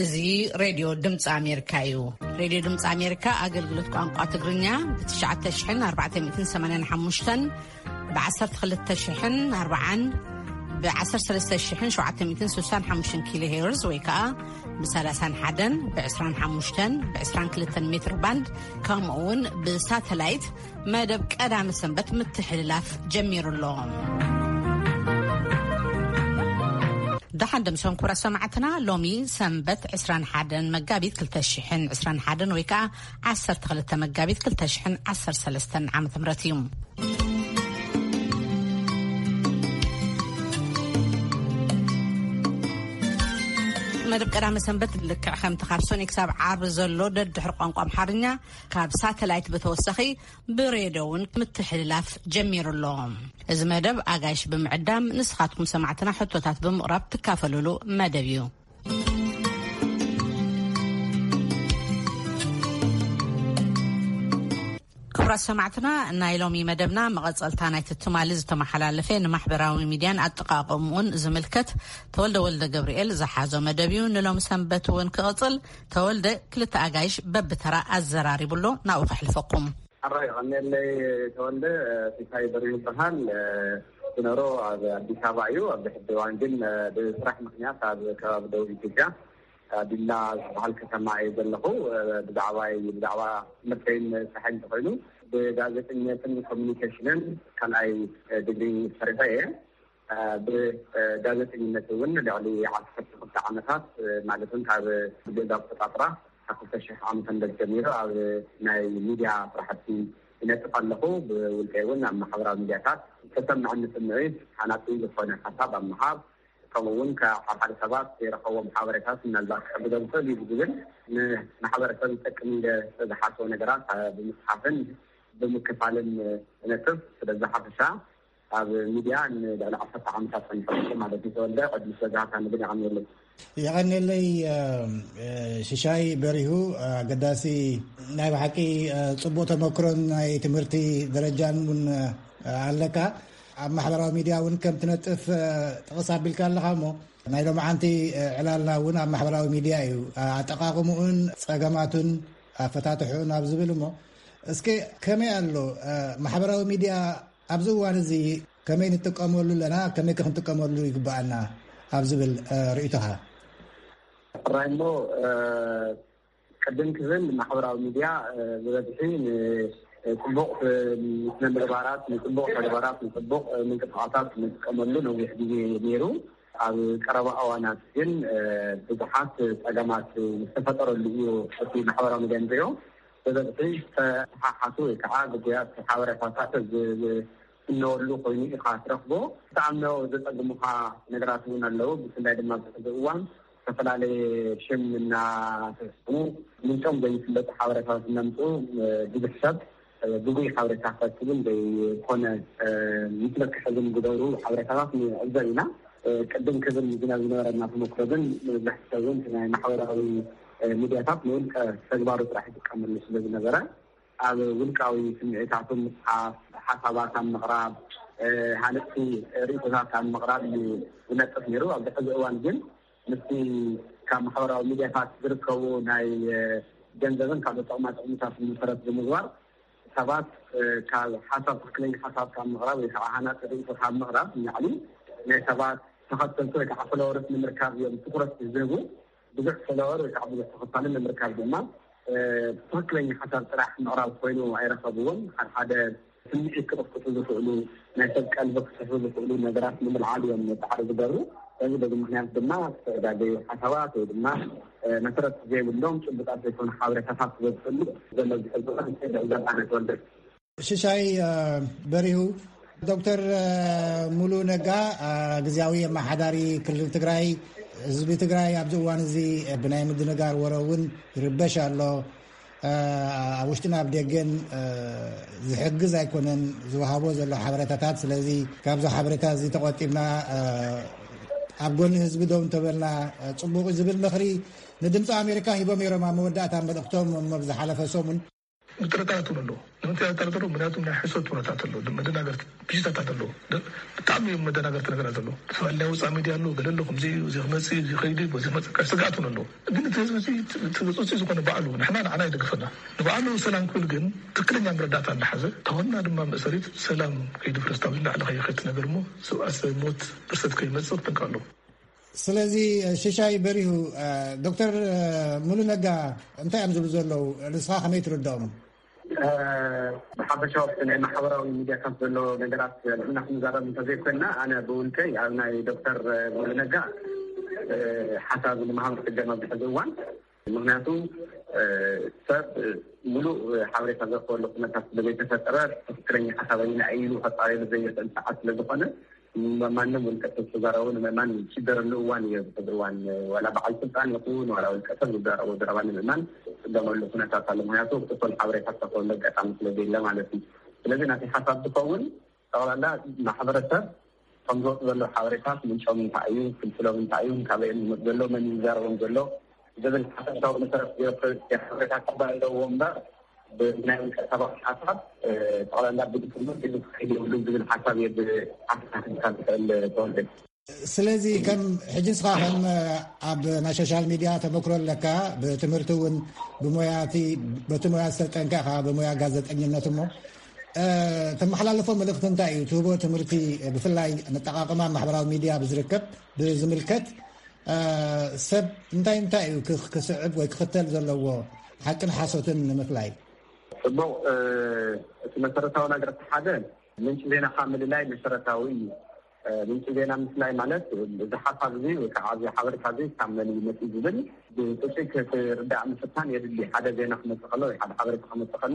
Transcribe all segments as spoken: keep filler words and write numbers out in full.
እዚ ሬድዮ ድምፂ ኣሜሪካ እዩ። ሬድዮ ድምፂ ኣሜሪካ ኣገልግሎት ቋንቋ ትግርኛ ብ9ሸዓተ ሽሕን ኣርባዕተ ሚእትን ሰማንያን ሓሙሽተን ብ1ሰተ ክልተ ሽሕን ኣርባዓን ብ1ሰተ ሰለስተ ሽሕን ሸውዓተ ሚእትን ስድሳን ሓሙሽተን ኪሎ ሄርዝ ወይ ከዓ ብሰላሳን ሓደን ብዕስራን ሓሙሽተን ብዕስራን ክልተን ሜትር ባንድ ከምኡ እውን ብሳተላይት መደብ ቀዳሚ ሰንበት ምትሕልላፍ ጀሚሩሎም። دحن دمسون كورا سمعتنا لومي سنبت عسران حادن مقابيت كل تشحن عسران حادن ويكا عسر تغلت مقابيت كل تشحن عسر سلستن عام ثمرتيوم. مدب قدام سنبت لك خم تخرسون يكسب عرض زلو دد حرقان قام حرنيا كاب ساتلايت بتوسخي بريدون متحلاف جمير اللهم. إذا مدب أجاش بمعدام نسخاتكم سمعتنا حطوتات بمقرب تكافلوا له مدبيو. كبرى سمعتنا نايلومي مدبنا مغزلتانا تتمالز تمحلالفين محبراوي ميديان التقاقمون زملكت تولد ولد جبريل زحازو مدبيون لهم سنبتون كأطل تولد كلتا أجايش ببترا الزراري بلو ناوفح لفقم الرأي غني اللي تولد في سايبر يوبهان تنرو عبد كابايو عبد حدوان جن بصراح مخنيات كاب دولي تجا بالله سبحانه كما يزلقه بدعوى بدعوى متين سحن تقولوا بجازتني تن كوميونيكيشن كان أي دقيقة سريعة بجازتني نتوون اللي عصفت خمسة عامات معلومات هذا بدأ فترة حقق الشيء عام تندر جميرة أو ناي ميديا راحتي نتقلقوا والكيون مع حضرات ميديات تسمع عن السمعين حناتي لفنا حساب المحاب كمون كحركة سبات يرقوا محاورات من الباقي بدأ بصلي بجد محاورات تكمل زحات ونجارات بمسحفن بمكفالن نتف زحات الشعب هذا ميديا على عصا عامات فنحكم هذا في سؤال قد مسجات عن بني عميل يعني اللي شيشاي بريهو قداسي نايب حكي صبوت مكرون تمرتي درجان من علكا محبراو ميديا ونكم تنتف تقصاب بالكالخامو نايلو معانتي علالنا ونا محبراو ميديا اتقاقمون صقاماتون فتاتحون ابزبلمو اسكي كمي قالو محبراو ميديا ابزوان زي كمي نتقامولو لنا كمي كنتقامولو يقبعنا ابزبل رئيتها رايمو قدم كذن محبراو ميديا بذاتحين طبق من العبارات من طبق العبارات من طبق من قطعات من كملون ويحدي ميرو على كرباء أوانات جن بضحات أجمعات مستفتر اللي هو في محاورة مدنيو إذا بتيجي حاسوي كعادة جاء محاورة فاتات إنه اللي قوي خاطرفه تعملوا ذات أجمعها نقرأتون اللو بس لا يدمر تدوان فلالي شم من من كم بيت محاورة فاتات نمتو بحسب دوغي حاورة فاتتون بيكون مثلك حزم قدورو حاورة فاتت من أجزائنا قدم كذا من جناب نورنا في مقربين بحثون في محاورة ميدياتات نقول كتجبارو راح تكمل لسبب النظرة على ولكاوي سمعتاتهم حسابات عن مغرب هانتي ريتوزات عن مغرب ونتف ميرو أو بحث أوان جن نفسي كمحاورة ميدياتات دركو ناي جنزبن كابو طعمات أمتاف من فرد جمزوار سبات كحساب تقنين حساب كان مغرب ويسعاهانات رئيسة كان مغرب يعني سبات تخطن كلك حفلورة من مركز يوم تقرأ الزنو بزح فلور ويسعبوا تخطن من مركز دماء تقنين حساب تراح مغرب كوينو وعيرا صبون هذا سميحي كرف تفوز فعلو ناسب قلبك تفوز فعلو نظرات من العالية من تعرض درو تجد بمهنات دماء بعد حسابات ودماء مسرت زي اللوم شبت أرسلون حاولة تفاق وفعلو زي ما بيحبوها نسيد أوزاد عنة والدر شيشاي بريهو دكتور مولو نقا قزياوية مع حداري كل تقرأي زبي تقرأي أبزوان زي بناي مد نقار وروون ربش الله وشتنا بديجن زحجز يكونن زوهابو زلو حبرتات سلزي كابزو حبرتات زي تقوتينا أبغون حزب دوم تبلنا صبوق زبل مخري ندمت أمريكا يبغى ميرما مودات عم بدكتور مبزح على فسومن مترتات له نمتى ترتلو مناتهم نحسوا تورتات له مدن أجر بيجت تدلو تعمي مدن أجر تنقل له فالله وسامي ديالو قال لهم زي زي خمسي زي خيدي وزي خمسي كسرعتهم له دين تزوجي تزوجي زكون بعلو نحنا عنا يدقفنا نبعلو سلام كل جن تكلم عن ردات عن حزة تونا لما مسريت سلام كيد فرستاوينا على خير خيط نجرمو سواء موت برست كي مسر تنقلو ስለዚህ ሽሻይ በሪሁ ዶክተር ሙሉ ነጋ እንታይ እዮም ዝብሉ ዘለዉ ንስኻ ከመይ ትርድኦም ብሓፈሻ ወቅቲ ናይ ማሕበራዊ ሚድያ ካብ ዘሎ ነገራት ንሕና ክንዛረብ እንተዘይኮንና ኣነ ብውልቀይ ኣብ ናይ ዶክተር ሙሉ ነጋ ሓሳብ ንምሃብ ክገመ ብሕዚ እዋን ምክንያቱ ሰብ ሙሉእ ሓበሬታ ዘረክበሉ ኩነታት ስለዘይተፈጠረ ትክክለኛ ሓሳበኛ ኢሉ ከጣሪሉ ዘይኽእል ሰዓት ስለዝኾነ ማንም ወልቀሰብ ተዛረውን ማን ሲደረሉ ዋን የብተድዋን ወላ በዓል ስልጣን ይኹን ወላ ወልቀሰብ ዝዛረቡ ዘረባን ማን ደመሉ ኩነታት አለ ምክንያቱ እቶል ሓበሬታ ተቆለ ገጣም ስለዘይለ ማለት ነው። ስለዚህ ናቲ ሓሳብ ዝኸውን ጠቅላላ ማሕበረሰብ ከምዞ ዘሎ ሓበሬታት ምንጮም እንታይ እዩ ፍልፍሎም እንታይ እዩ ካበይ ዘሎ መን ይዛረቦም ዘሎ ዝብል ሓሳብ መሰረት ሓበሬታ ተባለዎ እምበር ብናይ ውልቀሰብ ሓሳብ ጠቅላላ ብድክም ብድክም ዝብል ሓሳብ የብ ሓሳብ ተወልደ ስለዚ ከም ሕጂ ንስኻ ከም ኣብ ናይ ሶሻል ሚድያ ተመክሮ ኣለካ ብትምህርቲ እውን ብሞያቲ በቲ ሞያ ዝተጠንካ ኢኻ ብሞያ ጋዜጠኝነት እሞ ተመሓላለፎ መልእኽቲ እንታይ እዩ ትህቦ ትምህርቲ ብፍላይ መጠቃቀማ ማሕበራዊ ሚድያ ብዝርከብ ብዝምልከት ሰብ እንታይ እንታይ እዩ ክስዕብ ወይ ክኽተል ዘለዎ ሓቅን ሓሶትን ንምፍላይ ጽቡቕ እቲ መሰረታዊ ነገር ሓደ ምንጭ ዜናኻ ምልላይ መሰረታዊ እዩ ምንጭ ዜና ምስላይ ማለት እዚ ሓሳብ እዚ ወይ ከዓ እዚ ሓበሬታ እዚ ካብ መን ይመጽ ዝብል ብጥቂት ክርዳእ ምፍታን የድሊ ሓደ ዜና ክመጽእ ከሎ ወይ ሓደ ሓበሬታ ክመጽእ ከሎ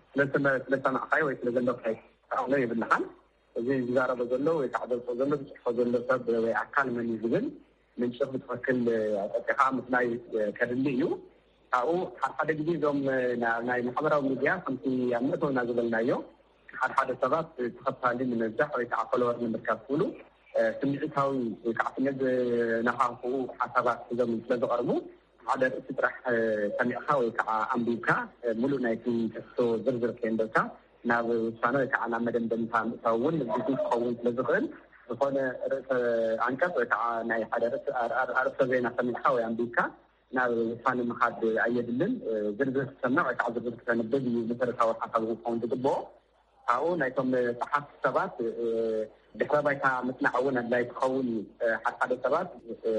ስለሰማዕኻዮ ወይ ስለዘለካ ይጣዕሎ ይብልሃል እዚ ዝዛረበ ዘሎ ወይ ከዓ ዘልቆ ዘሎ ዝፅሕፎ ዘሎ ሰብ ወይ ኣካል መን ዝብል ምንጭ ብትክክል ኣጠቂኻ ምስላይ ከድሊ እዩ ካብኡ ሓደ ግዜ እዞም ናይ ማሕበራዊ ሚድያ ከምቲ ኣብ ምእተውና ዝበልናዮ ሓደ ሓደ ሰባት ተኸታሊ ንምብዛሕ ወይ ከዓ ፎሎወር ንምርካብ ክብሉ ስምዒታዊ ወይ ከዓ ስነድ ነኻኽኡ ሓሳባት ሒዞም ስለዝቐርቡ ሓደ ርእሲ ጥራሕ ሰሚዕኻ ወይ ከዓ ኣንቢብካ ሙሉእ ናይቲ ተሕቶ ዝርዝር ከየንበልካ ናብ ውሳነ ወይ ከዓ ናብ መደምደምታ ምእታው እውን ብዙ ክኸውን ስለዝኽእል ዝኾነ ርእሰ ኣንቀጽ ወይ ከዓ ናይ ሓደ ኣርእስተ ዜና ሰሚዕካ ወይ ኣንቢብካ ናብ ውሳነ ምኻድ ኣየድልን ዝርዝር ክሰምዕ ወይ ከዓ ዝርዝር ክተንብብ እዩ መሰረታዊ ሓሳብ ክኸውን ዝግብኦ ካብኡ ናይቶም ፀሓፍቲ ሰባት ድሕረ ባይታ ምጽናዕ እውን ኣድላይ ክኸውን ሓደ ሓደ ሰባት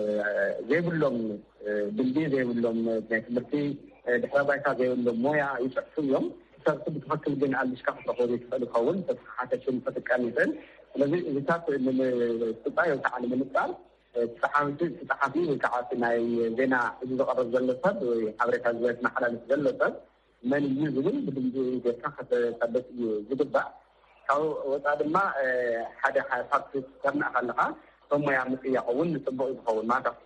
ዘይብሎም ድልቢ ዘይብሎም ናይ ትምህርቲ ድሕረ ባይታ ዘይብሎም ሞያ ይፅሕፉ እዮም ሰብ ብትክክል ግን ኣልሽካ ክትረክቦ ዘይትኽእል ይኸውን ተተሓተሽን ተጥቀም ይኽእል ስለዚ እዚታት ንምስጣይ ወይ ከዓ ንምንጣር ተሓዊት ተሓፊ ወይ ከዓ ናይ ዜና እዚ ዝቐርብ ዘሎ ሰብ ወይ ሓበሬታ ዝመሓላለፍ ዘሎ ሰብ መን እዩ ዝብል ብድምፂ ጌርካ ከተጠበቅ እዩ ዝግባእ ካብኡ ወፃኢ ድማ ሓደ ሓሳብ ክተርናዕ ከለካ እቶም ሞያ ምፅያቅ እውን ፅቡቅ ዝኸውን ማለት ኣብቲ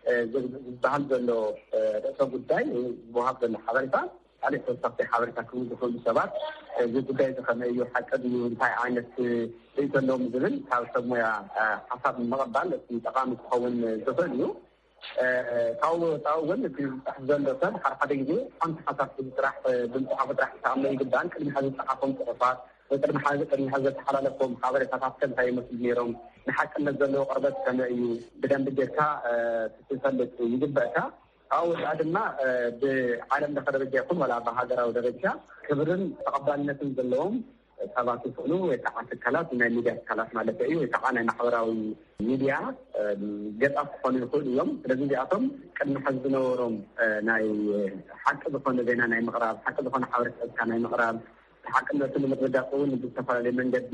ዝበሃል ዘሎ ርእሰ ጉዳይ ዝወሃብ ዘሎ ሓበሬታ ካልእ ተወሳኺ ሓበሬታ ክህቡ ዝኽእሉ ሰባት እዚ ጉዳይ እዚ ከመይ እዩ ሓቂ ድዩ እንታይ ዓይነት ርእይቶ ኣለዎም ዝብል ካብ ሰብ ሞያ ሓሳብ ምቕባል እቲ ጠቃሚ ክኸውን ዝኽእል እዩ ካብኡ ወፃኢ እውን እቲ ዝፅሓፍ ዘሎ ሰብ ሓደ ሓደ ግዜ ሓንቲ ሓሳብ ዝጥራሕ ብምፅሓፉ ጥራሕ ክተኣምኖ ይግባእን ቅድሚ ሕዚ ዝፀሓፎም ፅሑፋት ወይ ቅድሚ ቅድሚ ሕዚ ዝተሓላለፎም ሓበሬታታት ከንታይ ይመስሉ ነይሮም ንሓቅነት ዘለዎ ቅርበት ከመይ እዩ ብደንቢ ጌርካ ክትፈልጥ ይግበአካ ካብኡ ወፃኢ ድማ ብዓለም ለኸ ደረጃ ይኹን ወላ ብሃገራዊ ደረጃ ክብርን ተቐባልነትን ዘለዎም ሰባት ይኽእሉ ወይ ከዓ ትካላት ናይ ሚድያ ትካላት ማለት እዩ ወይ ከዓ ናይ ማሕበራዊ ሚድያ ገጻት ክኾኑ ይኽእሉ እዮም ስለዚ እዚኣቶም ቅድሚ ሕዚ ዝነበሮም ናይ ሓቂ ዝኾነ ዜና ናይ ምቕራብ ሓቂ ዝኾነ ሓበሬታካ ናይ ምቕራብ ሓቅነቱ ንምርዳእ እውን ብዝተፈላለየ መንገዲ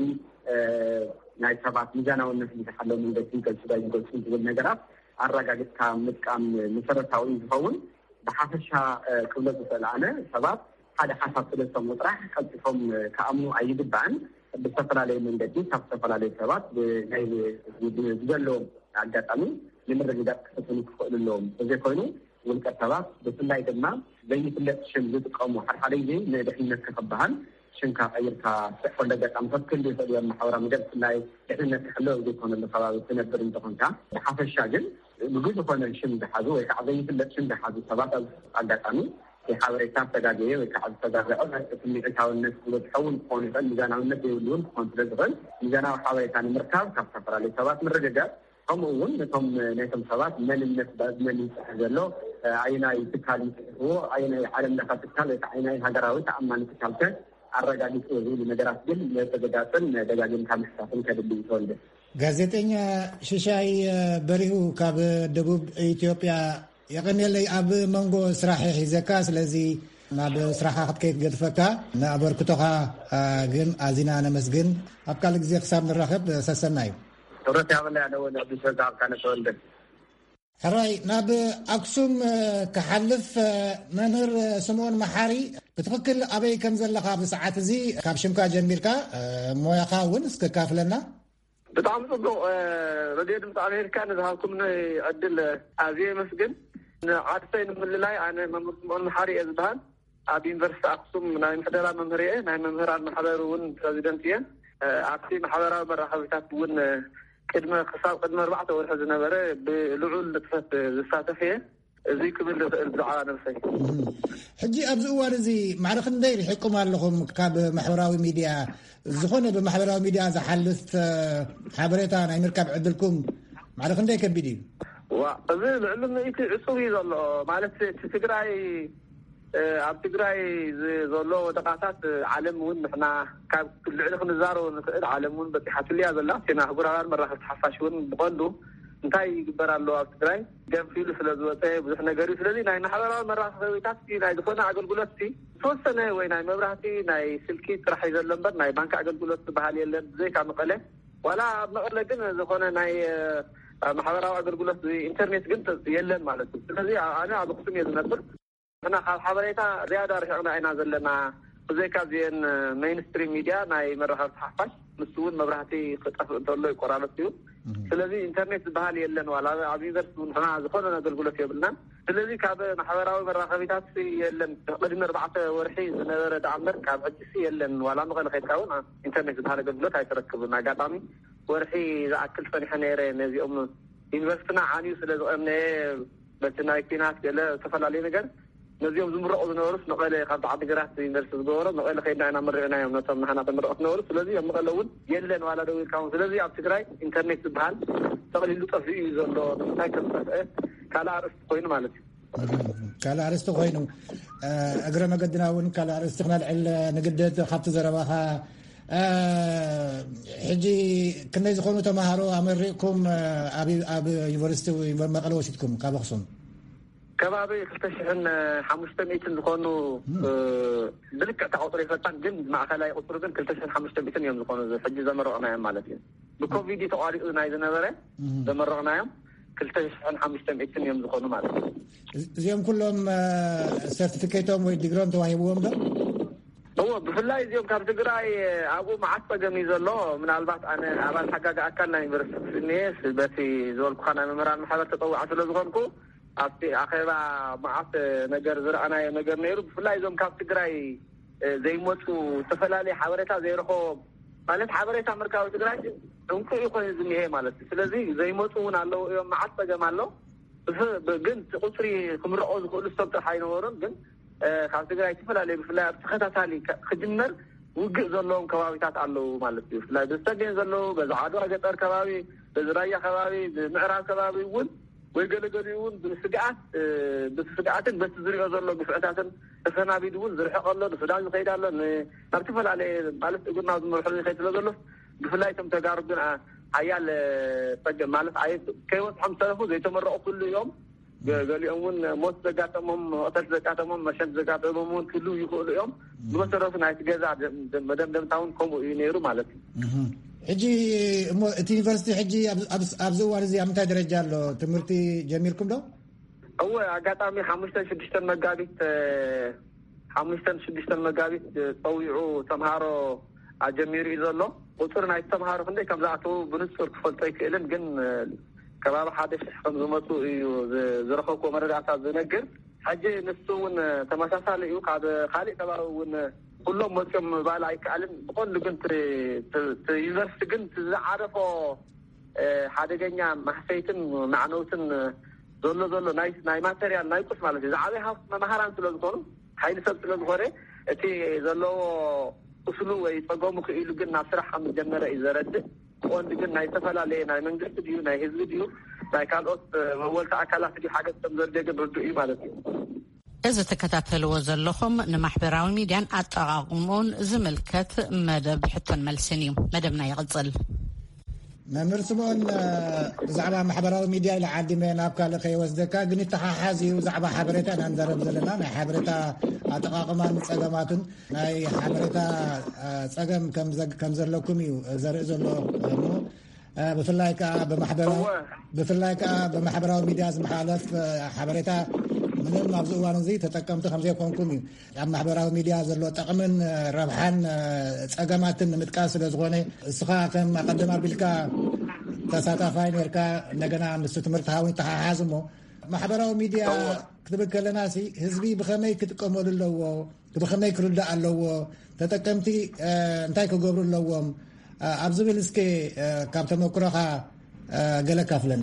ናይ ሰባት ሚዛናውነት ዝሓለወ መንገዲ ገልፅዳ ይገልፁ ዝብል ነገራት ኣረጋጊፅካ ምጥቃም መሰረታዊ ዝኸውን ብሓፈሻ ክብሎ ዝኽእል ኣነ ሰባት ሓደ ሓሳብ ስለዝሰምዑ ጥራሕ ቀልጢፎም ከኣምኑ ኣይግባእን ብዝተፈላለየ መንገዲ ካብ ዝተፈላለዩ ሰባት ናይ ዝዘለዎም ኣጋጣሚ ንምርግጋፅ ክፍትኑ ክኽእሉ ኣለዎም እዘይ ኮይኑ ውልቀ ሰባት ብፍላይ ድማ ዘይፍለጥ ሽም ዝጥቀሙ ሓደ ሓደ ግዜ ንድሕንነት ክኽበሃል ሽምካ ቀይርካ ስሕፈለ ኣጋጣሚ ተክል ይኽእል እዮም ማሕበራዊ ሚድያ ብፍላይ ድሕንነት ክሕሎ ዘይኮነሉ ከባቢ ትነብር እንትኾንካ ብሓፈሻ ግን ንጉ ዝኾነ ሽም ዝሓዙ ወይ ከዓ ዘይፍለጥ ሽም ዝሓዙ ሰባት ኣብ ኣጋጣሚ የሐበሬታ ተጋገየ ወይካል ተጋገየ ከሚታውነት ወጥተውን ሆነ ሚዛናውነት ይሉን ኮንትራክተር ሚዛናው ሐበሬታን ምርካብ ካስተፈራለ ሰባት መረጃ አሞውን ነቶም ነቶም ሰባት ምንነት ባዝመን ይዘሎ አይናይ ትካል ነው አይናይ ዓለም ለካትካል አይናይ ሀገራዊ ተአማንነት ካልከ አረጋግጦ ይሉ ነገራት ግን ለተገዳጠን ደጋግም ካመሳፈን ከድልኝ ተወልደ ጋዜጠኛ ሽሻይ በሪሁ ካብ ደቡብ ኢትዮጵያ يقنيلي أب منغو سراحي حزكا سلازي ناب سراحة خطكيت قدفكا نابركتوها جن أزينا مسجن أبقى لك زي خساب نراخب سسناي تورتي عملي أنا وأنا أبي شجاع كان تولد حراي ناب أقسم كحلف منهر سمون محاري بتفكر أبي كنزل لك بساعات زي كابشمكا جنبيركا مويا خاون سكاف لنا بطعم صدق رديد متعلير كان ذهبكم أدل أزي مسجن عادتين من اللي أنا من محاري أزبان أبي مدرسة أقسم من المحضرة ممهرية من ممهرة المحضرون بريزيدنتية أقسي محضرة مرحبتات ون كدمة خصاب قدمة أربعة والحزنة برا بلعول لطفة الساتفية زي كبير الدعاء نفسي حجي أبزوار زي معرخ ندير حكم لهم كاب محوراوي ميديا زخونة بمحوراوي ميديا زحلث حبريتان أي مركب عدلكم معرخ ندير كبيدي وأذن العلم إيتي عصوبي ظلو مالت تقرأي عب تقرأي ظلو دقاتات علم ون نحنا كاب كل علق نزارو نسأل علم ون بطيحات اللي هذا الله سينا أقول مرة تحفاش ون بقندو انتاي يقبر الله عب تقرأي جام فيلو سلازواتي بزحنا قريب سلازي ناي نحضر مرة خويتاتي ناي دخونا عقل قولتي صوت سنة وين ناي مبرهتي ناي سلكي ترح يزلن بر ناي بانك عقل قولت بحالي اللي زي كان مقاله ولا مقاله قلنا دخونا ناي محاضرة أقولت إنترنت قلت يلن مالته الذي أنا أقسم يزنبر أنا حضرتها رياضة رحنا أنا زلنا زي كذين مينستريم ميديا ناي مرة صحفش مسؤول مبرهتي قطع طلوا قراراتيو الذي إنترنت بحالي يلن ولا عبي درس من هنا زخنا أقولت يبلنا الذي كاب محاضرة مرة خبيثات في يلن قدم أربعة ورحي نرد عمر كاب حجسي يلن ولا مغلق يتكون إنترنت بحالي قلت هاي تركبنا قاطامي ورحي إذا أكل فني حنيرة نزي أم ينفستنا عني سلزو أمني بتنا كينات كلا تفعل عليه نجار نزي أم زمرة أذن ورس نقل خد عاد جرات ينفست دورة نقل خيرنا أنا مرة يوم نتم نحن تمر أثنا ورس سلزي أم قلون يلين ولا دوي كون سلزي أب تقرأي إنترنت بحال تقول اللي تفيه زلوا هاي كذا كلا عرفت قوين مالتي كلا عرفت قوينه أجرم قدنا ون كلا عرفت خلال عل نقدت خبط زربها حجي كنا يزخونوا تمهارو أمريكم أبي أبي يونيفرسيتي مقالة وشتكم كابخصون كبابي كلتشحن حمشتميتن زخونوا بلك تعطري فتان جن مع خلايا قطر جن كلتشحن حمشتميتن يوم زخونوا حجي زمرقنا يوم مالتي بكوفيد تقاري نايد نظرة زمرقنا يوم كلتشحن حمشتميتن يوم زخونوا مالتي زيهم كلهم سيرتيفيكيتهم ويدقرون تواهبوهم ده هو بفلاي زيوم كاب تقرأي أبو معطى جميز الله من البعض أنا أبان حقاق أكلنا يبرسك في الناس بسي زول كخانا ممران محاضر تطوع عسل زغنكو أبتي أخيبا معطى نجر زر أنا نجر نيرو بفلاي زيوم كاب تقرأي زي موتو تفلالي حواريتا زي رخو مالت حواريتا مركاو تقرأي انكو يخون زميه مالت سلازي زي موتو هنا اللو يوم معطى جمال له بقنت قصري كمرقوز كل السبت حين ورم قنت خاص تقرأي تفلالي بفلاي بتخطاتالي خجمر وقع زلوهم كبابيتات علو مالتي فلاي بستجين زلو بزعادو أجتر كبابي بزرايا كبابي بمعراب كبابي ون ويقلقلي ون بسقعات بسقعات بس زريقا زلو بفعتات فنا بيدون زرحق الله بفدان خيد الله نبتفل عليه مالت قلنا مرحلين خيد زلو بفلاي تم تقاربنا عيال تجم مالت عيال كيوت حمسلفو زي تمرقوا كل يوم قال لي أمون موت زكاتهم أطل زكاتهم مشان زكاتهم أمون كله يقول يوم بمسرف نايت جزع مدام دم تاون كم ينيرو مالتي حجي تينيفرسيتي حجي أبزوار زي أمتى درجة له تمرتي جميلكم ده؟ أول قطعمي حمشتن شدشتن مقابيت حمشتن شدشتن مقابيت طويعو تمهارو عجميري زلو وصر نايت تمهارو خندي كم زعتو بنصر كفلتي كإلن جن كباب حادث خمسمائة إيو زرخوكو مرجعات زنجر حاجة نسون تمساسال إيو قاد خالق تباون كلهم مسكم بالايك علم بقول لكنت تيزرس كنت عارفه حاجة جنيا محسيتن معنوتن ዘሎ ዘሎ ናይ ናይ ማተሪያል ናይ ቁስ ማለት እዚ ዓበይ ሃብቲ መማሃራን ስለ ዝኾኑ ሓይሊ ሰብ ስለ ዝኾነ እቲ ዘለዎ ቁስሉ ወይ ፀገሙ ክኢሉ ግን ናብ ስራሕ ከም ዝጀመረ እዩ ዘረድእ ቆንዲ ግን ናይ ዝተፈላለየ ናይ መንግስቲ ድዩ ናይ ህዝቢ ድዩ ናይ ካልኦት መወልቲ ኣካላት ድዩ ሓገዝ ከም ዘርደግን ርዱእ እዩ ማለት እዩ እዚ ተከታተልዎ ዘለኹም ንማሕበራዊ ሚድያን ኣጠቃቅሙን ዝምልከት መደብ ሕቶን መልስን እዩ መደብና ይቕፅል መምህር ስምዖን ብዛዕባ ማሕበራዊ ሚድያ ለዓዲመ ናብ ካልእ ከይወስደካ ግን ተሓሓዝ እዩ ብዛዕባ ሓበሬታ ኢና ንዘረብ ዘለና ናይ ሓበሬታ ኣጠቃቅማን ፀገማትን ናይ ሓበሬታ ፀገም ከም ዘለኩም እዩ ዘርኢ ዘሎ እሞ ብፍላይ ከዓ ብማሕበራዊ ብፍላይ ከዓ ብማሕበራዊ ሚድያ ዝመሓለፍ ሓበሬታ ምንም ኣብዚ እዋን እዚ ተጠቀምቲ ከም ዘይኮንኩም እዩ ኣብ ማሕበራዊ ሚድያ ዘሎ ጠቕምን ረብሓን ፀገማትን ንምጥቃስ ስለ ዝኾነ እስኻ ከም ኣቀድም ኣቢልካ ተሳታፋይ ነርካ እንደገና ምስ ትምህርቲ ሃዊ ተሓሓዝ እሞ ማሕበራዊ ሚድያ ክትብል ከለና ሲ ህዝቢ ብኸመይ ክጥቀመሉ ኣለዎ ብኸመይ ክርዳእ ኣለዎ ተጠቀምቲ እንታይ ክገብሩ ኣለዎም ኣብ ዝብል እስኪ ካብ ተመክሮኻ ገለ ካፍለና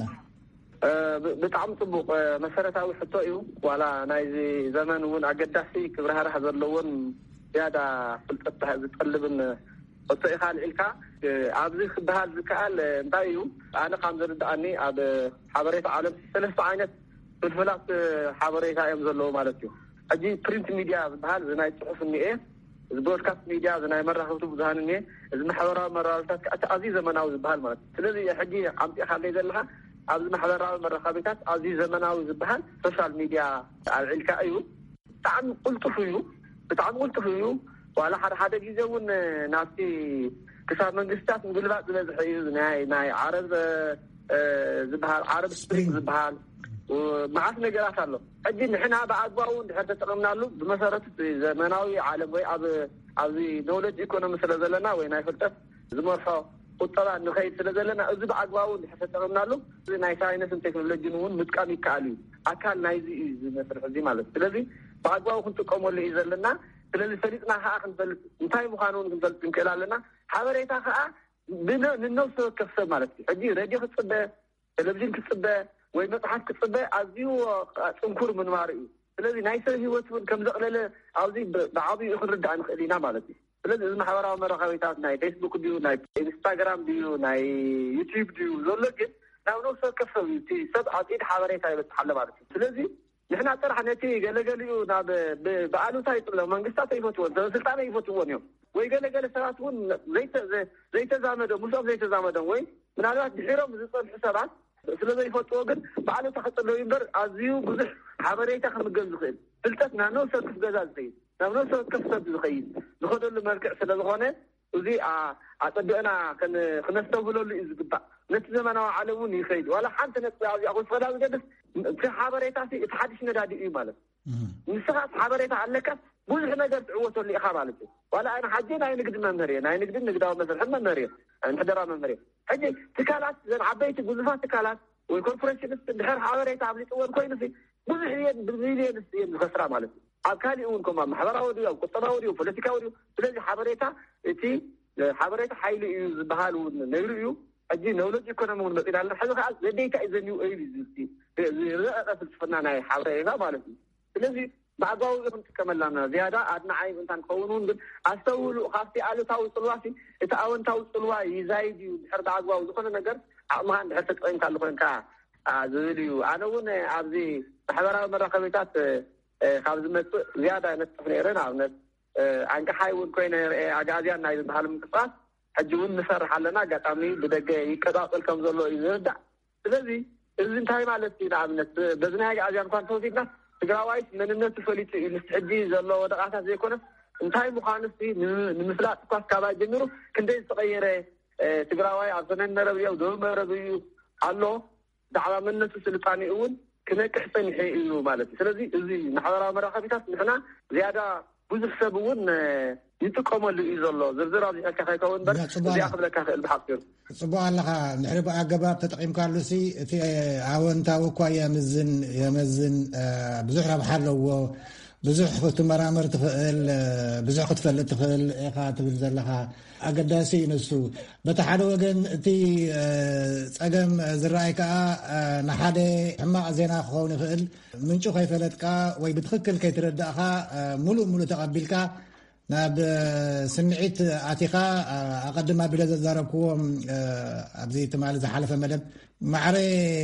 ብጣዕሚ ፅቡቅ መሰረታዊ ሕቶ እዩ ዋላ ናይዚ ዘመን እውን ኣገዳሲ ክብረሃርህ ዘለዎን ዝያዳ ፍልጠት ዝጠልብን ሕቶ ኢኻ ልዒልካ ኣብዚ ክበሃል ዝከኣል እንታይ እዩ ኣነ ከም ዝርዳእኒ ኣብ ሓበሬታ ዓለም ሰለስተ ዓይነት ፍልፍላት ሓበሬታ እዮም ዘለዉ ማለት እዩ ሕጂ ፕሪንት ሚድያ ዝበሃል እዚ ናይ ፅሑፍ እኒኤ እዚ ብሮድካስት ሚድያ እዚ ናይ መራኸብቲ ብዙሃን እኒኤ እዚ ማሕበራዊ መራኸብታት ከዓ ኣዝዩ ዘመናዊ ዝበሃል ማለት እዩ ስለዚ ሕጂ ኣምፂእካለይ ዘለካ ኣብዚ ማሕበራዊ መራኸቢታት ኣዝዩ ዘመናዊ ዝበሃል ሶሻል ሚድያ ኣልዒልካ እዩ ብጣዕሚ ቁልጡፍ እዩ ብጣዕሚ ቁልጡፍ እዩ ዋላ ሓደ ሓደ ግዜ እውን ናብቲ ክሳብ መንግስትታት ምግልባጥ ዝበዝሐ እዩ ናይ ናይ ዓረብ ዝበሃል ዓረብ ስፕሪንግ ዝበሃል መዓት ነገራት ኣሎ ሕጂ ንሕና ብኣግባቡ እንድሕር ተጠቐምናሉ ብመሰረቱ ዘመናዊ ዓለም ወይ ኣብ ኣብዚ ኖውሌጅ ኢኮኖሚ ስለ ዘለና ወይ ናይ ፍልጠት ዝመርሖ ቁጠባ ንኸይድ ስለ ዘለና እዚ ብኣግባቡ እንድሕር ተጠቐምናሉ እዚ ናይ ሳይንስን ቴክኖሎጂን እውን ምጥቃም ይከኣል እዩ ኣካል ናይዚ እዩ ዝመስርሕ እዚ ማለት ስለዚ ብኣግባቡ ክንጥቀመሉ እዩ ዘለና ስለዚ ፈሊጥና ከዓ ክንፈልጥ እንታይ ምዃኑ እውን ክንፈልጥ ንክእል ኣለና ሓበሬታ ከዓ ንነብሲ ወከፍ ሰብ ማለት እዩ ሕጂ ሬድዮ ክፅበ ቴሌቭዥን ክፅበ ወይ መፅሓፍ ክፅበ ኣዝዩ ፅንኩር ምንባር እዩ ስለዚ ናይ ሰብ ሂወት እውን ከም ዘቕለለ ኣብዚ ብዓብዩ ክንርዳእ ንኽእል ኢና ማለት እዩ ስለዚ እዚ ማሕበራዊ መራኸቢታት ናይ ፌስቡክ ድዩ ናይ ኢንስታግራም ድዩ ናይ ዩቲዩብ ድዩ ዘሎ ግን ናብ ነብሲ ወከፍ ሰብ እዩ እቲ ሰብ ኣብ ኢድ ሓበሬታ ይበፅሕ ኣሎ ማለት እዩ ስለዚ ንሕና ጥራሕ ነቲ ገለገሊኡ ናብ ብኣሉታ ይጥሎ መንግስታት ኣይፈትዎን ሰበስልጣን ኣይፈትዎን እዮም ወይ ገለገለ ሰባት እውን ዘይተዛመዶም ምስኦም ዘይተዛመዶም ወይ ምናልባት ድሒሮም ዝፀንሑ ሰባት ስለዘይፈትዎ ግን ብኣሉታ ክጥለው እምበር ኣዝዩ ብዙሕ ሓበሬታ ክምገብ ዝኽእል ፍልጠት ናብ ነብሲ ወከፍ ገዛ ዝኸይድ ናብ ነብሲ ወከፍ ሰብ ዝኸይድ ዝኸደሉ መልክዕ ስለ ዝኾነ እዚ ኣፀቢቕና ክነስተውህለሉ እዩ ዝግባእ ነቲ ዘመናዊ ዓለም እውን ይኸይድ ዋላ ሓንቲ ነጥ ኣብዚኣ ክወስኸዳ ዝገድስ እቲ ሓበሬታ እቲ ሓድሽ ነዳዲ እዩ ማለት እዩ ንስኻት ሓበሬታ ኣለካ ብዙሕ ነገር ትዕወተሉ ኢኻ ማለት እዩ ዋላ ኣነ ሓጂ ናይ ንግዲ መምህር እየ ናይ ንግድን ንግዳዊ መሰርሕን መምህር እየ ምሕደራ መምህር እየ ሕጂ ትካላት ዘን ዓበይቲ ግዙፋት ትካላት ወይ ኮርፖሬሽንስ ድሕር ሓበሬታ ኣብሊጥዎን ኮይኑ ብዙሕ እየን ብሚልዮንስ እየን ዝኸስራ ማለት እዩ ኣብ ካሊእ እውን ከም ኣብ ማሕበራዊ ድዩ ኣብ ቁጠባዊ ድዩ ፖለቲካዊ ድዩ ስለዚ ሓበሬታ እቲ ሓበሬታ ሓይሊ እዩ ዝበሃል እውን ነይሩ እዩ ሕጂ ኖውሌጅ ኢኮኖሚ እውን መፂና ኣለና ሕዚ ከዓ ዘዴታ እዩ ዘኒኡ እዩ ዝረቐቐ ፍልስፍና ናይ ሓበሬታ ማለት እዩ ስለዚ ብኣግባቡ ክንጥቀመላና ዝያዳ ኣድናዓይ እንታይ ክኸውን እውን ግን ኣስተውሉ ካብቲ ኣሉታዊ ፅልዋሲ እቲ ኣወንታዊ ፅልዋ ይዛይድ እዩ ድሕር ብኣግባቡ ዝኾነ ነገር ዓቕምኻ እንድሕር ተጠቒምካ ኣሎ ኮይንካ ዝብል እዩ ኣነ እውን ኣብዚ ማሕበራዊ መራኸቢታት ካብ ዝመፅእ ዝያዳ ነጥፍ ነይረ ንኣብነት ኣንቀሓይ እውን ኮይነ ርአ ኣጋዝያን ናይ ዝበሃል ምንቅስቃስ ሕጂ እውን ንሰርሕ ኣለና ኣጋጣሚ ብደገ ይቀፃፀል ከም ዘሎ እዩ ዝርዳእ ስለዚ እዚ እንታይ ማለት እዩ ንኣብነት በዚ ናይ ኣጋዝያ እንኳን ተወሲድና ትግራዋይስ መንነቱ ፈሊጡ እዩ ምስ ሕጂ ዘሎ ወደቃታት ዘይኮነ እንታይ ምዃኑስ ንምፍላጥ እኳ ካባ ጀሚሩ ክንደይ ዝተቐየረ ትግራዋይ ኣብ ሰሜን መረብ እዩ ደቡብ መረብ እዩ ኣሎ ዛዕባ መንነቱ ስልጣነ እውን ክነቅሕ ፀኒሐ እዩ ማለት እዩ ስለዚ እዚ ማሕበራዊ መራኸቢታት ንሕና ዝያዳ ብዙሕ ሰብ እውን ይጥቀመሉ እዩ ዘሎ ዝርዝር ኣብዚሕልካ ከይከውን በር እዚኣ ክብለካ ክእል ብሓፂሩ ፅቡቅ ኣለኻ ንሕሪ ብኣገባብ ተጠቂምካሉ ሲ እቲ ኣወንታዊ እኳ የምዝን የመዝን ብዙሕ ረብሓ ኣለዎ ብዙሕ ክትመራመር ትኽእል ብዙሕ ክትፈልጥ ትኽእል ኢኻ ትብል ዘለኻ ኣገዳሲ ንሱ በቲ ሓደ ወገን እቲ ፀገም ዝረኣይ ከዓ ንሓደ ሕማቕ ዜና ክኸውን ይኽእል ምንጩ ከይፈለጥካ ወይ ብትክክል ከይትረዳእኻ ሙሉእ ሙሉእ ተቐቢልካ ናብ ስምዒት ኣቲኻ ኣቐድማ ቢለ ዘዛረብክዎም ኣብዚ ትማሊ ዝሓለፈ መደብ ማዕረ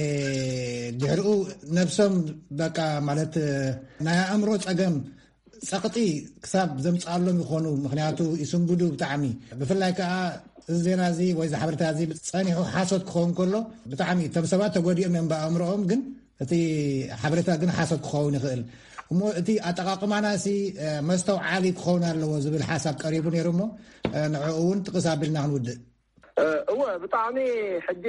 ድሕሪኡ ነብሶም በቃ ማለት ናይ ኣእምሮ ፀገም ፀቕጢ ክሳብ ዘምፃሎም ይኾኑ ምክንያቱ ይስንብዱ ብጣዕሚ ብፍላይ ከዓ እዚ ዜና እዚ ወይ ዝሓበሬታ እዚ ፀኒሑ ሓሶት ክኸውን ከሎ ብጣዕሚ እቶም ሰባት ተጎዲኦም እዮም ብኣእምሮኦም ግን እቲ ሓበሬታ ግን ሓሶት ክኸውን ይኽእል እሞ እቲ ኣጠቃቅማናሲ መስተውዓሊ ክኸውን ኣለዎ ዝብል ሓሳብ ቀሪቡ ነይሩ እሞ ንዕኡ እውን ጥቅስ ኣቢልና ክንውድእ እወ ብጣዕሚ ሕጂ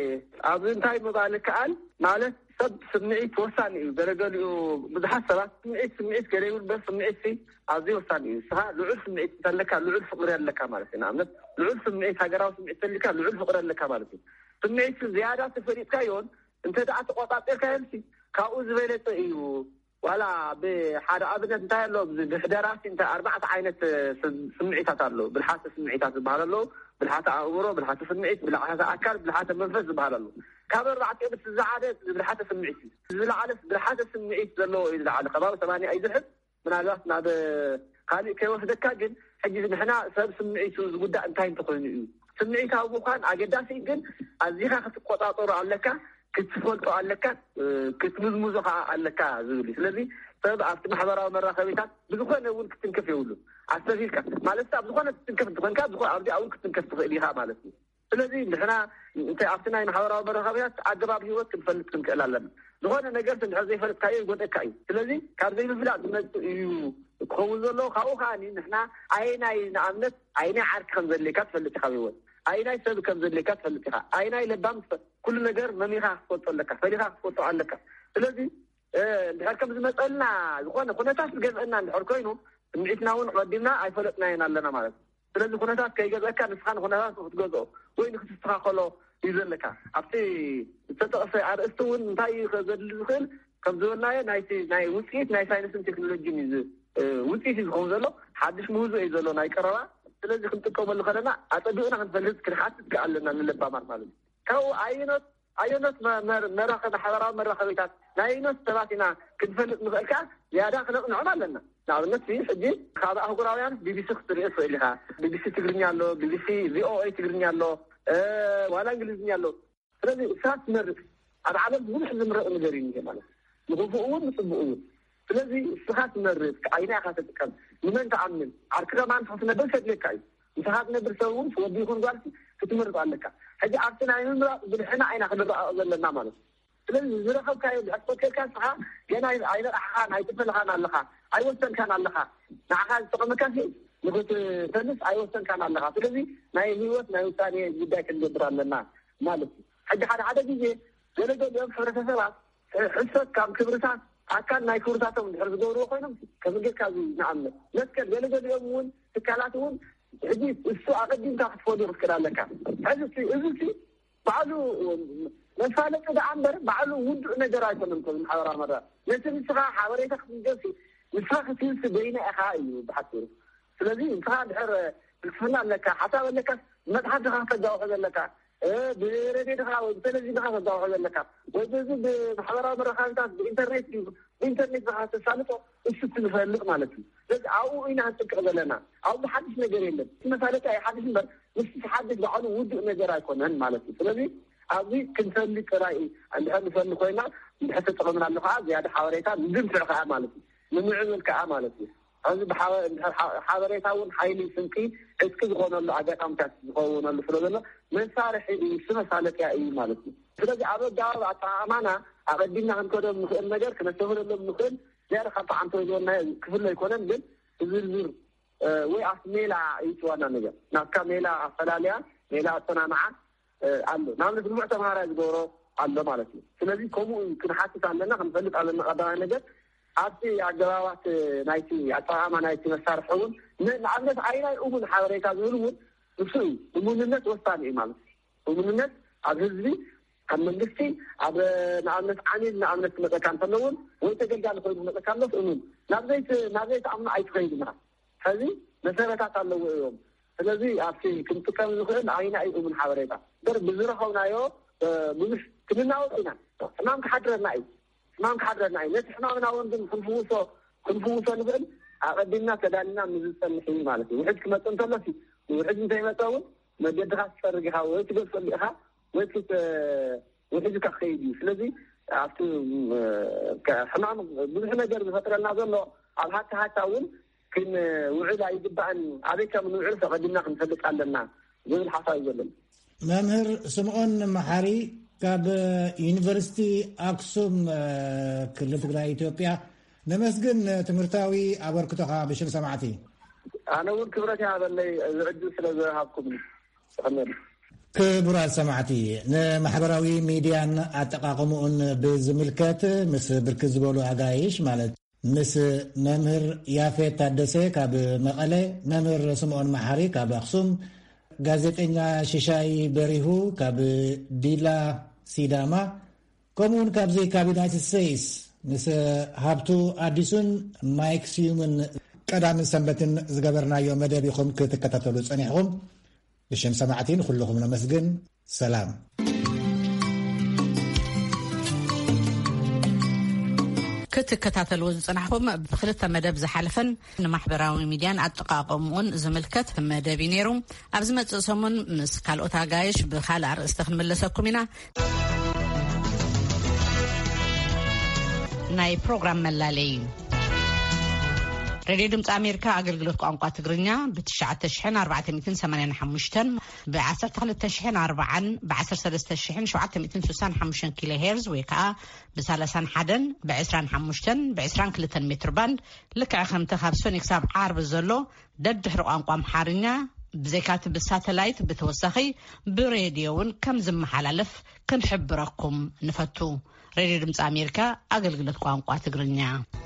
ኣብዚ እንታይ ምባል ከኣል ማለት ሰብ ስምዒት ወሳኒ እዩ ገለገሊኡ ብዙሓት ሰባት ስምዒት ስምዒት ገለ ይብል በስ ስምዒት ኣዝዩ ወሳኒ እዩ ስኻ ልዑል ስምዒት እንተለካ ልዑል ፍቅሪ ኣለካ ማለት እዩ ንኣብነት ልዑል ስምዒት ሃገራዊ ስምዒት ተልካ ልዑል ፍቅሪ ኣለካ ማለት እዩ ስምዒት ዝያዳ ተፈሪጥካ ይሆን እንተ ደኣ ተቆጣጠርካ የምሲ ካብኡ ዝበለጠ እዩ ዋላ ብሓደ ኣብነት እንታይ ኣሎ ብሕደራሲ እንታይ ኣርባዕተ ዓይነት ስምዒታት ኣሎ ብልሓተ ስምዒታት ዝበሃል ኣሎ ብልሓተ ኣእምሮ ብልሓተ ስምዒት ብልሓተ ኣካል ብልሓተ መንፈስ ዝበሃል ኣሎ ካብ ኣርባዕተ ብስ ዝዓደ ብልሓተ ስምዒት እዩ ዝለዓለ ብልሓተ ስምዒት ዘለዎ እዩ ዝለዓለ ከባቢ ሰማንያ ኣይዝሕብ ምናልባት ናብ ካሊእ ከይወስደካ ግን ሕጂ ንሕና ሰብ ስምዒቱ ዝጉዳእ እንታይ እንተኮይኑ እዩ ስምዒታዊ ምኳን ኣገዳሲ ግን ኣዚኻ ክትቆጣጠሩ ኣለካ ክትፈልጦ ኣለካ ክትምዝሙዞ ከዓ ኣለካ ዝብል ስለዚ ሰብ ኣብቲ ማሕበራዊ መራኸቢታት ብዝኾነ እውን ክትንከፍ የብሉ ኣስተፊልካ ማለት ኣብ ዝኾነ ክትንከፍ ትኾንካ ዝኾነ ኣብዚ እውን ክትንከፍ ትኽእል ኢኻ ማለት እዩ ስለዚ ንሕና እንታይ ኣብቲ ናይ ማሕበራዊ መራኸቢታት ኣገባብ ሂወት ክንፈልጥ ክንክእል ኣለና ዝኾነ ነገር እንድሕር ዘይፈልጥካዮ ይጎደካ እዩ ስለዚ ካብ ዘይምፍላጥ ዝመፅእ እዩ ክኸውን ዘሎ ካብኡ ከዓኒ ንሕና ኣይናይ ንኣብነት ኣይናይ ዓርኪ ከም ዘድልየካ ትፈልጥ ኢኻ ሂወት ኣይናይ ሰብ ከም ዘድልየካ ትፈልጥ ኢኻ ኣይናይ ለባም ኩሉ ነገር መሚኻ ክትፈልጦ ኣለካ ፈሊኻ ክትፈልጦ ኣለካ ስለዚ እንድሕር ከም ዝመፀልና ዝኾነ ኩነታት ዝገዝአና እንድሕር ኮይኑ ስምዒትና እውን ቀዲምና ኣይፈለጥናየን ኣለና ማለት ስለዚ ኩነታት ከይገዝአካ ንስኻ ንኩነታት ክትገዝኦ ወይ ንክትስተኻኸሎ እዩ ዘለካ ኣብቲ ዝተጠቐሰ ኣርእስቲ እውን እንታይ ዘድሊ ዝኽእል ከም ዝበልናዮ ናይቲ ናይ ውፅኢት ናይ ሳይንስን ቴክኖሎጂን እዩ ውፅኢት እዩ ዝኸውን ዘሎ ሓድሽ ምህዞ እዩ ዘሎ ናይ ቀረባ ስለዚ ክንጥቀመሉ ከለና ኣፀቢቕና ክንፈልጥ ክንሓትት ኣለና ንለባማት ማለት እዩ ካብኡ ኣይኖት ኣይኖት መራኸቢ ማሕበራዊ መራኸቢታት ናይ ኣይኖት ሰባት ኢና ክንፈልጥ ንኽእል ከዓ ዝያዳ ክነቕንዖም ኣለና ንኣብነት ሕጂ ካብ ኣህጉራውያን ቢቢሲ ክትሪኦ ትኽእል ኢኻ ቢቢሲ ትግርኛ ኣሎ ቢቢሲ ቪኦኤ ትግርኛ ኣሎ ዋላ እንግሊዝኛ ኣሎ ስለዚ እሳት ትመርጥ ኣብ ዓለም ብዙሕ ዝምረቕ ነገር እዩ ማለት ንኽፉእ እውን ንፅቡቅ እውን ስለዚ እስኻ ትመርጥ ዓይና ኢኻ ትጥቀም ንመን ተኣምን ዓርክኻ ማን ክትነብር ከድልየካ እዩ ንስኻ ትነብር ሰብ እውን ወዲ ይኹን ጓልሲ ክትመርጥ ኣለካ ሕጂ ኣብቲ ናይ ምምራቕ ብልሕና ዓይና ክንረኣኦ ዘለና ማለት ስለዚ ዝረኸብካዮ ብሕፅኮትከልካ ንስኻ ገና ኣይነቕሓኻን ኣይትፈልኻን ኣለኻ ኣይወሰንካን ኣለኻ ንዓኻ ዝጠቐመካ ንክትፈልስ ኣይወሰንካን ኣለኻ ስለዚ ናይ ህይወት ናይ ውሳኔ ጉዳይ ክንገብር ኣለና ማለት እዩ ሕጂ ሓደ ሓደ ግዜ ገለገሊኦም ሕብረተሰባት ሕሶት ካብ ክብርታት ኣካል ናይ ክብርታቶም ድሕር ዝገብርዎ ኮይኖም ከም ጌርካ ንኣብነት መስቀል ገለገሊኦም እውን ትካላት እውን ሕጂ እሱ ኣቐዲምካ ክትፈልዮ ክትክእል ኣለካ ሕዚ እዚ ባዕሉ መፋለጢ ደኣ እምበር ባዕሉ ውዱእ ነገር ኣይኮነም ከም ማሕበራዊ መራ ነቲ ንስኻ ሓበሬታ ክትገሲ ንስኻ ክትልሲ በይና ኢኻ እዩ ብሓፂሩ ስለዚ ንስኻ ድሕር ፍልስፍና ኣለካ ሓሳብ ኣለካ መፅሓፍካ ከተጋውሖ ዘለካ ብሬድዮካ ወይ ብቴሌቭዥንካ ከተጋውሖ ዘለካ ወይ በዚ ብማሕበራዊ መራኸቢታት ብኢንተርኔት እዩ ብኢንተርኔት ካ ተሳልጦ እሱ ትንፈልጥ ማለት እዩ ስለዚ ኣብኡ ኢና ክንጥንቅቕ ዘለና ኣብኡ ሓድሽ ነገር የለን መፋለጢ ኣይ ሓድሽ እምበር ምስ ሓድሽ ባዕሉ ውዱእ ነገር ኣይኮነን ማለት እዩ ስለዚ ኣብዚ ክንፈልጥ ራእይ እንድሕር ንፈሊ ኮይና እንድሕር ተጠቐምና ኣሎ ከዓ ዝያዳ ሓበሬታ ንድንፍዕ ከዓ ማለት እዩ ንምዕብል ከዓ ማለት እዩ ኣብዚ ሓበሬታ እውን ሓይሊ ስንቂ ዕጥቂ ዝኾነሉ ኣጋጣሚታት ዝኸውነሉ ስለ ዘሎ መሳርሒ እዩ እሱ መሳለጥያ እዩ ማለት እዩ ስለዚ ኣብ ኣገባብ ኣጠቓቕማና ኣቐዲምና ክንከዶም ንኽእል ነገር ክነስተኽለሎም ንኽእል ዝያዳ ካብቲ ዓንተ ዝበልና ክፍሎ ኣይኮነን ግን ዝርዝር ወይ ኣፍ ሜላ ይፅዋና ነገር ናብካ ሜላ ኣፈላለያ ሜላ ኣተናምዓ ኣሎ ንኣብነት ልሙዕ ተምሃራይ ዝገብሮ ኣሎ ማለት እዩ ስለዚ ከምኡ ክንሓትት ኣለና ክንፈልጥ ኣለና ቀዳማይ ነገር ኣብቲ ኣገባባት ናይቲ ኣጠቓቕማ ናይቲ መሳርሒ እውን ንኣብነት ኣይናይ እሙን ሓበሬታ ዝብል እውን ንሱ እዩ እሙንነት ወሳኒ እዩ ማለት እዩ እሙንነት ኣብ ህዝቢ كم من قصتي أبى نعمل عني نعمل مكان تنون ويتجلى الخير مكان له إنه نبيت نبيت عم أي خير ما هذه مثلا تعلو يوم الذي أبتي كنت كم نقول عين أي من حوالينا در بزرع هونايو بمش كنا وقنا نعم كحدر ناي نعم كحدر ناي نحن نعم نعم خنفوسه خنفوسه نقول قدمنا كدالنا مزيد الحين مالتي وحد كم تنتلسي وحد زي ما تقول ما جدها تفرجها وتقول فرجها وتت وحد كخيدي الذي أبتي كحنام بزحنا جرب فترة نازل له على حتى حتى أول كن وعلا يجب أن عليك من وعلا فقدمنا نثبت على زي الحصايد ولا ممهر سمعون محاري كاب يونيفرسيتي أكسوم كل تقرأ إثيوبيا نمسجن تمرتاوي أبركتها بشر سمعتي أنا أقول كبرت هذا اللي يعدوا سلزة هابكم كبرات سمعتي محبراوي ميديان أتقاقمون بزملكات مس بركز بولو عقايش مالت مس ممهر يافي تادسي كاب مقالي ممهر سمعون محاري كاب أكسوم ጋዜጠኛ ሽሻይ በሪሁ ካብ ዲላ ሲዳማ ኮሙን ካብዚ ካብ ዩናይትድ ስቴትስ ምስ ሃብቱ አዲሱን ማይክ ሲዩምን ቀዳም ሰንበትን ዝገበርናዮ መደብ ይኹም ክትከታተሉ ጸኒሕኩም ብሽም ሰማዕቲን ኩልኩም ነመስግን ሰላም ክትከታተሉ ዝጽናሕኩም ብኽልተ መደብ ዝሓለፈን ንማሕበራዊ ሚድያን አጠቃቀሙን ዝምልከት መደብ ነይሩ ኣብዚ መጽእ ሰሙን ምስ ካልኦት አጋይሽ ብኻልእ አርእስቲ ክንመለሰኩም ኢና ናይ ፕሮግራም መላለይ ሬዲዮ ድምፂ አሜሪካ አገልግሎት ቋንቋ ትግርኛ ብ9 ሺህ ኣርባዕተ ሚእቲ ሰማንያ ሓሙሽተ ብ12 ሺህ ኣርባዓ ብ13 ሺህ ሸውዓተ ሚእቲ ስሳን ሓሙሽተ ኪሎ ሄርዝ ወይ ከዓ ብ31 ብ25 ብ22 ሜትር ባንድ ልክዕ ከምቲ ካብ ሶኒ ክሳብ ዓርብ ዘሎ ደድሕሪ ቋንቋ አምሓርኛ ብዘይካት ብሳተላይት ብተወሳኺ ብሬድዮ እውን ከም ዝመሓላለፍ ክንሕብረኩም ንፈቱ ሬዲዮ ድምፂ አሜሪካ አገልግሎት ቋንቋ ትግርኛ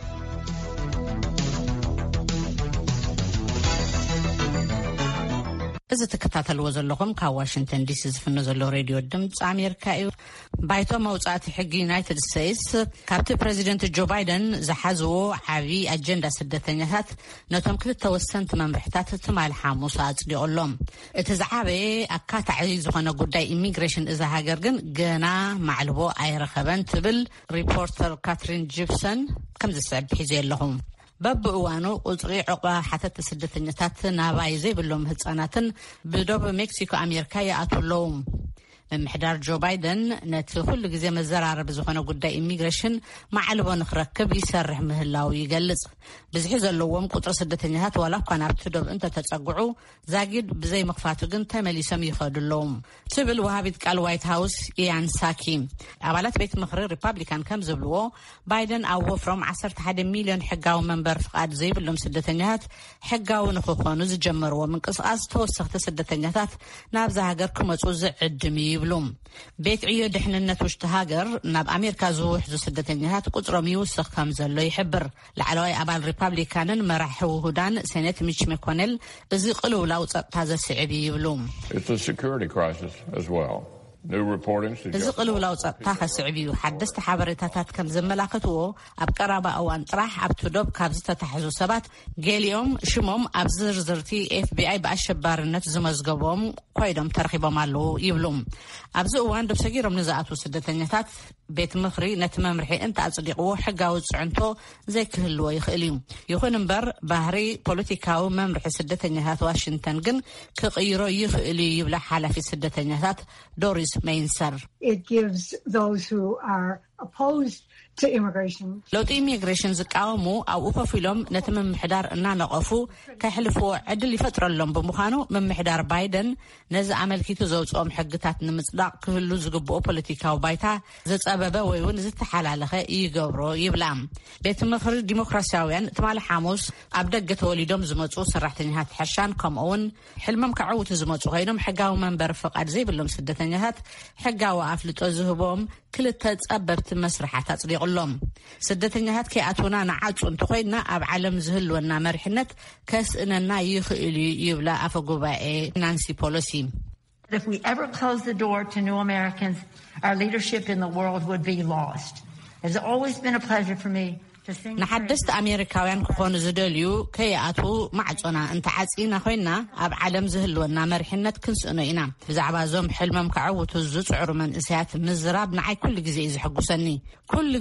እዚ ተከታተልዎ ዘለኹም ካብ ዋሽንግተን ዲሲ ዝፍኖ ዘሎ ሬድዮ ድምፂ አሜሪካ እዩ ባይቶ መውጻእቲ ሕጊ ዩናይትድ ስቴትስ ካብቲ ፕሬዚደንት ጆ ባይደን ዝሓዝዎ ዓቢ አጀንዳ ስደተኛታት ነቶም ክልተ ወሰንቲ መምርሕታት ትማል ሓሙስ አጽዲቆሎም እቲ ዝዓበየ አካታዒ ዝኾነ ጉዳይ ኢሚግሬሽን እዛ ሃገር ግን ገና ማዕልቦ ኣይረኸበን ትብል ሪፖርተር ካትሪን ጂፕሰን ከም ዝስዕብ ሒዙ ኣለኹም በብእዋኑ ቁጥሪ ዕቋ ሓተት ስደተኛታት ናባይ ዘይብሎም ህፃናትን ብደቡብ ሜክሲኮ አሜሪካ ይኣትውለው ምምሕዳር ጆ ባይደን ነቲ ኩሉ ግዜ መዘራረብ ዝኾነ ጉዳይ ኢሚግሬሽን ማዕልቦ ንኽረክብ ይሰርሕ ምህላው ይገልጽ ብዝሒ ዘለዎም ቁጥሪ ስደተኛታት ዋላ እኳ ናብቲ ደቡብ እንተተጸጉዑ ዛጊድ ብዘይ ምኽፋቱ ግን ተመሊሶም ይኸዱለዎም ትብል ወሃቢት ቃል ዋይት ሃውስ ኢያን ሳኪ ኣባላት ቤት ምኽሪ ሪፓብሊካን ከም ዝብልዎ ባይደን ኣብ ወፍሮም ዓሰርተ ሓደ ሚልዮን ሕጋዊ መንበር ፍቃድ ዘይብሎም ስደተኛታት ሕጋዊ ንኽኾኑ ዝጀመርዎ ምንቅስቃስ ተወሰኽቲ ስደተኛታት ናብዛ ሃገር ክመፁ ዝዕድም ይብሉም ቤት ዕዮ ድሕንነት ውሽጢ ሃገር ናብ አሜሪካ ዝውሕዙ ስደተኛታት ቁጥሮም ይውስኽ ከም ዘሎ ይሕብር ላዕለዋይ ኣባል ሪፓብሊካንን መራሒ ውሁዳን ሴኔት ሚች መኮኔል እዚ ቅልውላው ጸጥታ ዘስዕብ ይብሉ It's a security crisis as well. New reporting እዚ ቅልውላው ጸጥታ ከስዕብ እዩ ሓደስተ ሓበሬታታት ከም ዘመላክትዎ ኣብ ቀረባ እዋን ጥራሕ ኣብ ትዶብ ካብ ዝተታሕዙ ሰባት ገሊኦም ሽሞም ኣብ ዝርዝርቲ ኤፍ ቢ ኣይ ብኣሸባሪነት ዝመዝገቦም ኮይዶም ተረኺቦም ኣለዉ ይብሉም ኣብዚ እዋን ደብ ሰጊሮም ንዝኣትዉ ስደተኛታት ቤት ምኽሪ ነቲ መምርሒ እንተ ኣጽዲቕዎ ሕጋዊ ጽዕንቶ ዘይክህልዎ ይኽእል እዩ ይኹን እምበር ባህሪ ፖለቲካዊ መምርሒ ስደተኛታት ዋሽንግተን ግን ክቕይሮ ይኽእል እዩ ይብላ ሓላፊ ስደተኛታት ዶሪስ ሜይንሰር It gives those who are opposed to immigration ለውጢ ኢሚግሬሽን ዝቃወሙ ኣብኡ ኮፍ ኢሎም ነቲ ምምሕዳር እናነቐፉ ከሕልፍዎ ዕድል ይፈጥረሎም ብምዃኑ ምምሕዳር ባይደን ነዚ ኣመልኪቱ ዘውፅኦም ሕግታት ንምጽዳቕ ክህሉ ዝግብኦ ፖለቲካዊ ባይታ ዘጸበበ ወይ እውን ዝተሓላለኸ ይገብሮ ይብላ ቤት ምኽሪ ዲሞክራሲያውያን ትማል ሓሙስ ኣብ ደገ ተወሊዶም ዝመፁ ሰራሕተኛታት ሕርሻን ከምኡውን ሕልሞም ክዓውቱ ዝመፁ ኮይኖም ሕጋዊ መንበር ፍቃድ ዘይብሎም ስደተኛታት ሕጋዊ ኣፍልጦ ዝህቦም ክልተ ጸበብቲ መስርሓት ኣጽዲቑሎም ስደተኛታት ከይኣትውና ንዓፁ እንተኮይና ኣብ ዓለም ዝህልወና መሪሕነት ከስእነና ይኽእል ይብላ ኣፈ ጉባኤ ናንሲ ፖሎሲ If we ever close the door to new Americans, our leadership in the world would be lost. It's always been a pleasure for me to sing. نحدثت أمريكاويان كخون زدليو كي أتو معجنا أنت عزينا خوينا أب عالم زهلونا مرحنة كنسأنو إنا بزعبا زوم حلمم كعوتو الزوج عرمان إسيات من الزراب نعي كل جزء يزحقو سني كل